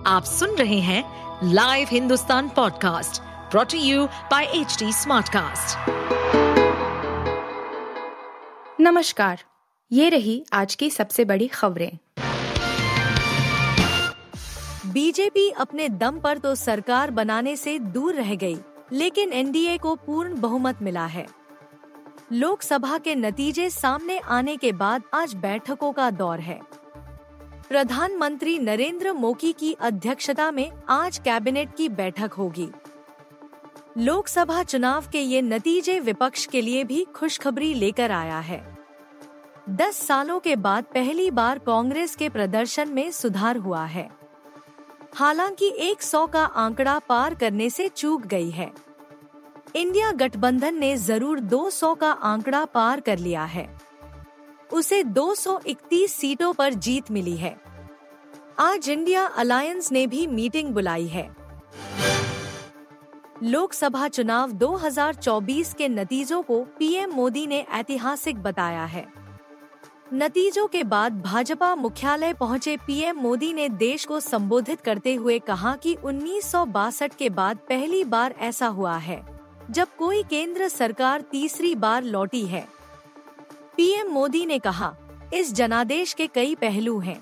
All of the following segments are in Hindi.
आप सुन रहे हैं live Hindustan podcast brought to you by HT Smartcast. नमस्कार, ये रही आज की सबसे बड़ी खबरें। बीजेपी अपने दम पर तो सरकार बनाने से दूर रह गई, लेकिन एनडीए को पूर्ण बहुमत मिला है। लोकसभा के नतीजे सामने आने के बाद आज बैठकों का दौर है। प्रधानमंत्री नरेंद्र मोदी की अध्यक्षता में आज कैबिनेट की बैठक होगी। लोकसभा चुनाव के ये नतीजे विपक्ष के लिए भी खुशखबरी लेकर आया है। 10 सालों के बाद पहली बार कांग्रेस के प्रदर्शन में सुधार हुआ है। हालांकि 100 का आंकड़ा पार करने से चूक गई है। इंडिया गठबंधन ने जरूर 200 का आंकड़ा पार कर लिया है। उसे 231 सीटों पर जीत मिली है। आज इंडिया अलायंस ने भी मीटिंग बुलाई है। लोकसभा चुनाव 2024 के नतीजों को पीएम मोदी ने ऐतिहासिक बताया है। नतीजों के बाद भाजपा मुख्यालय पहुंचे पीएम मोदी ने देश को संबोधित करते हुए कहा कि 1962 के बाद पहली बार ऐसा हुआ है जब कोई केंद्र सरकार तीसरी बार लौटी है। पीएम मोदी ने कहा, इस जनादेश के कई पहलू हैं।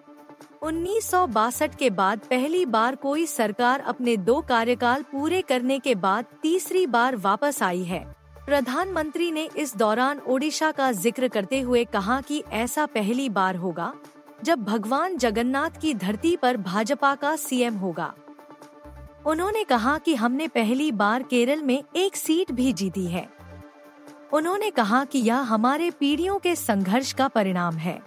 1962 के बाद पहली बार कोई सरकार अपने 2 कार्यकाल पूरे करने के बाद तीसरी बार वापस आई है। प्रधानमंत्री ने इस दौरान ओडिशा का जिक्र करते हुए कहा कि ऐसा पहली बार होगा जब भगवान जगन्नाथ की धरती पर भाजपा का सीएम होगा। उन्होंने कहा कि हमने पहली बार केरल में 1 सीट भी जीती है। उन्होंने कहा कि यह हमारे पीढ़ियों के संघर्ष का परिणाम है।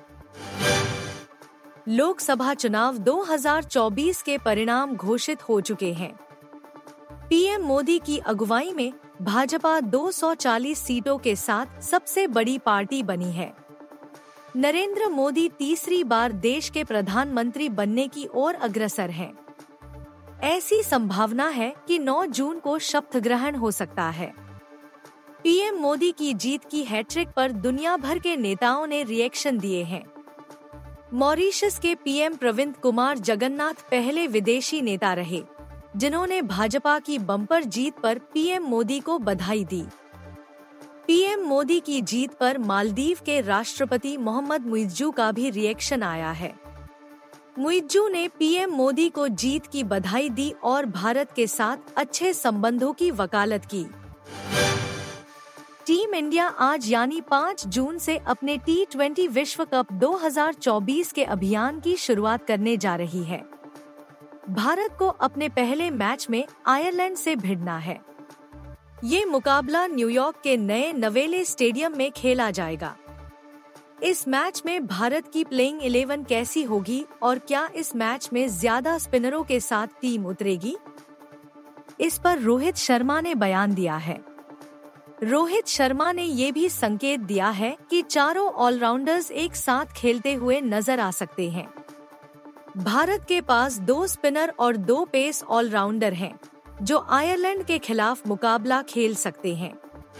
लोकसभा चुनाव 2024 के परिणाम घोषित हो चुके हैं। पीएम मोदी की अगुवाई में भाजपा 240 सीटों के साथ सबसे बड़ी पार्टी बनी है। नरेंद्र मोदी तीसरी बार देश के प्रधानमंत्री बनने की ओर अग्रसर हैं। ऐसी संभावना है कि 9 जून को शपथ ग्रहण हो सकता है। पीएम मोदी की जीत की हैट्रिक पर दुनिया भर के नेताओं ने रिएक्शन दिए हैं। मॉरीशस के पीएम प्रविंद कुमार जगन्नाथ पहले विदेशी नेता रहे जिन्होंने भाजपा की बम्पर जीत पर पीएम मोदी को बधाई दी। पीएम मोदी की जीत पर मालदीव के राष्ट्रपति मोहम्मद मुइज्जू का भी रिएक्शन आया है। मुइज्जू ने पीएम मोदी को जीत की बधाई दी और भारत के साथ अच्छे संबंधों की वकालत की। टीम इंडिया आज यानी 5 जून से अपने T20 विश्व कप 2024 के अभियान की शुरुआत करने जा रही है। भारत को अपने पहले मैच में आयरलैंड से भिड़ना है। ये मुकाबला न्यूयॉर्क के नए नवेले स्टेडियम में खेला जाएगा। इस मैच में भारत की प्लेइंग 11 कैसी होगी और क्या इस मैच में ज्यादा स्पिनरों के साथ टीम उतरेगी? इस पर रोहित शर्मा ने बयान दिया है। रोहित शर्मा ने ये भी संकेत दिया है कि चारों ऑलराउंडर्स एक साथ खेलते हुए नजर आ सकते हैं। भारत के पास 2 स्पिनर और 2 पेस ऑलराउंडर हैं, जो आयरलैंड के खिलाफ मुकाबला खेल सकते हैं।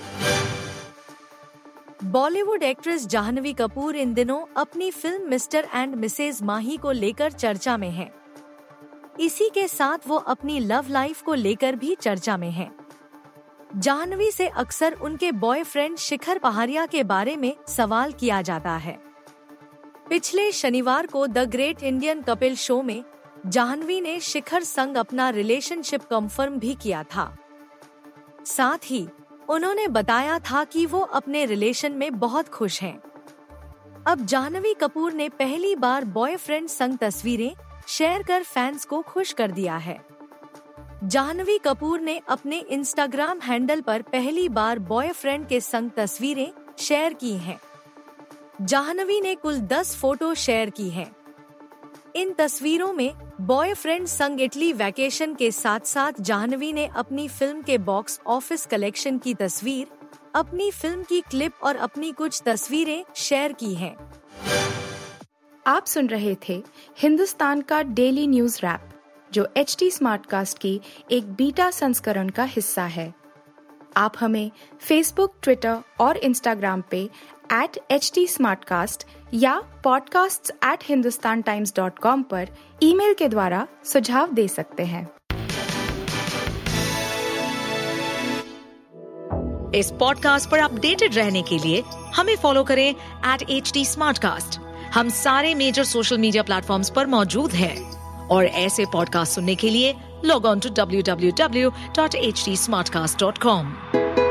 बॉलीवुड एक्ट्रेस जाह्नवी कपूर इन दिनों अपनी film mister and missus Mahi को लेकर चर्चा में हैं। इसी के साथ वो अपनी लव लाइफ को लेकर भी चर्चा में हैं। जाह्नवी से अक्सर उनके बॉयफ्रेंड शिखर पहारिया के बारे में सवाल किया जाता है। पिछले शनिवार को the great Indian Kapil show में जाह्नवी ने शिखर संग अपना रिलेशनशिप कंफर्म भी किया था। साथ ही उन्होंने बताया था कि वो अपने रिलेशन में बहुत खुश हैं। अब जाह्नवी कपूर ने पहली बार बॉयफ्रेंड संग तस्वीरें शेयर कर फैंस को खुश कर दिया है। जाह्नवी कपूर ने अपने इंस्टाग्राम हैंडल पर पहली बार बॉयफ्रेंड के संग तस्वीरें शेयर की हैं। जाह्नवी ने कुल 10 फोटो शेयर की हैं। इन तस्वीरों में बॉयफ्रेंड संग इटली वैकेशन के साथ साथ जाह्नवी ने अपनी फिल्म के बॉक्स ऑफिस कलेक्शन की तस्वीर, अपनी फिल्म की क्लिप और अपनी कुछ तस्वीरें शेयर की हैं। आप सुन रहे थे हिंदुस्तान का डेली न्यूज रैप, जो एचटी स्मार्टकास्ट की एक बीटा संस्करण का हिस्सा है। आप हमें फेसबुक, ट्विटर और इंस्टाग्राम पे @HT Smartcast या podcasts@hindustantimes.com पर ईमेल के द्वारा सुझाव दे सकते हैं। इस पॉडकास्ट पर अपडेटेड रहने के लिए हमें फॉलो करें @HT Smartcast। हम सारे मेजर सोशल मीडिया प्लेटफॉर्म्स पर मौजूद हैं और ऐसे पॉडकास्ट सुनने के लिए लॉग ऑन टू www.htsmartcast.com।